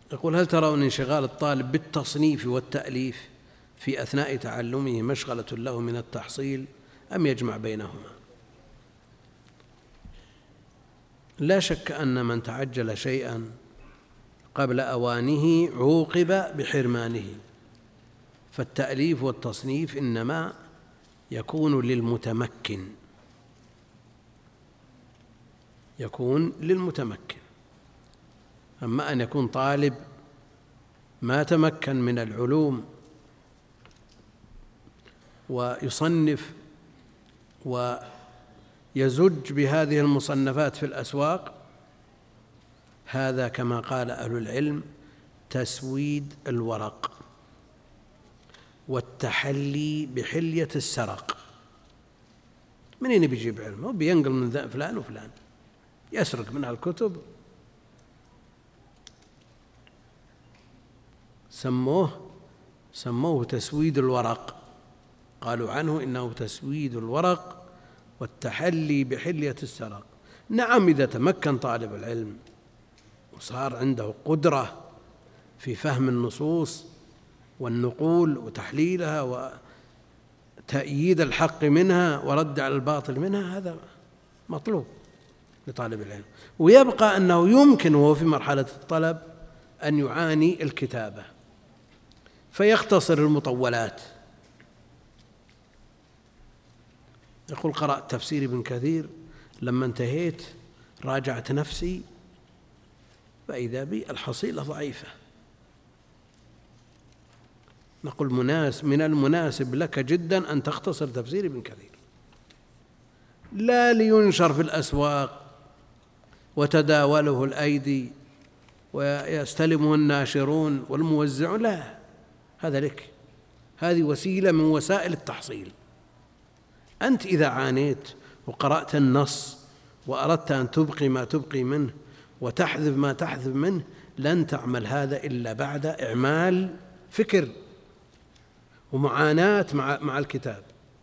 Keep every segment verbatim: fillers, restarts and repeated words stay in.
يقول: هل ترون انشغال الطالب بالتصنيف والتأليف في أثناء تعلمه مشغلة له من التحصيل أم يجمع بينهما؟ لا شك أن من تعجل شيئا قبل أوانه عوقب بحرمانه، فالتأليف والتصنيف إنما يكون للمتمكن يكون للمتمكن أما أن يكون طالب ما تمكن من العلوم ويصنف ويزج بهذه المصنفات في الأسواق، هذا كما قال أهل العلم تسويد الورق والتحلي بحلية السرق. منين بيجيب علمه؟ بينقل من فلان وفلان، يسرق منها الكتب. سموه سموه تسويد الورق، قالوا عنه إنه تسويد الورق والتحلي بحلية السرق. نعم، إذا تمكن طالب العلم وصار عنده قدرة في فهم النصوص والنقول وتحليلها وتأييد الحق منها ورد على الباطل منها، هذا مطلوب لطالب العلم. ويبقى أنه يمكن وهو في مرحلة الطلب أن يعاني الكتابة فيختصر المطولات. يقول: قرأت تفسير ابن كثير، لما انتهيت راجعت نفسي فإذا بي الحصيلة ضعيفة. نقول: مناس من المناسب لك جدا أن تختصر تفسير ابن كثير، لا لينشر في الأسواق وتداوله الأيدي ويستلمه الناشرون والموزعون، لا، هذا لك، هذه وسيلة من وسائل التحصيل. أنت إذا عانيت وقرأت النص وأردت أن تبقي ما تبقي منه وتحذف ما تحذف منه، لن تعمل هذا إلا بعد إعمال فكر ومعاناة مع مع الكتاب،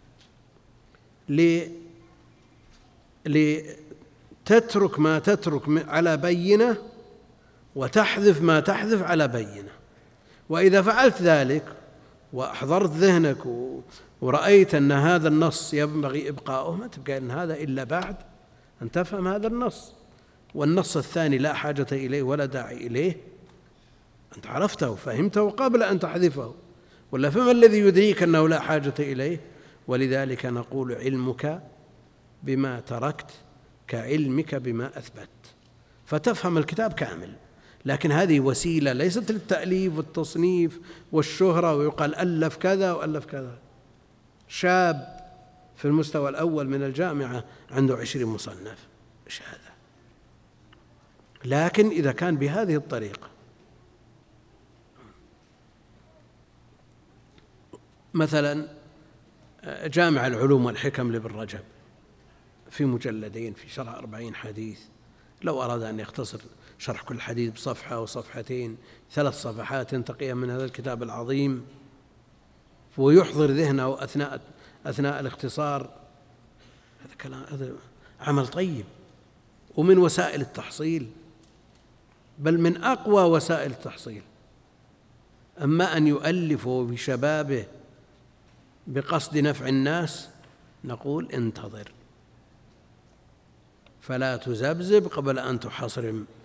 لتترك ما تترك على بينة وتحذف ما تحذف على بينة. وإذا فعلت ذلك وأحضرت ذهنك ورأيت أن هذا النص ينبغي إبقاؤه، ما تبقى أن هذا إلا بعد أن تفهم هذا النص، والنص الثاني لا حاجة إليه ولا داعي إليه، أنت عرفته وفهمته قبل أن تحذفه، ولا فما الذي يدريك أنه لا حاجة إليه؟ ولذلك نقول: علمك بما تركت كعلمك بما أثبت، فتفهم الكتاب كامل. لكن هذه وسيلة ليست للتأليف والتصنيف والشهرة، ويقال ألف كذا وألف كذا. شاب في المستوى الأول من الجامعة عنده عشرين مصنف، إيش هذا؟ لكن إذا كان بهذه الطريقة، مثلا جامع العلوم والحكم لابن رجب في مجلدين في شرح أربعين حديث، لو أراد أن يختصر شرح كل حديث بصفحة وصفحتين ثلاث صفحات ينتقيها من هذا الكتاب العظيم ويحضر ذهنه أثناء أثناء الاختصار، هذا كلام، هذا عمل طيب ومن وسائل التحصيل، بل من أقوى وسائل التحصيل. أما أن يؤلفه بشبابه بقصد نفع الناس، نقول: انتظر فلا تزبزب قبل أن تحصرم.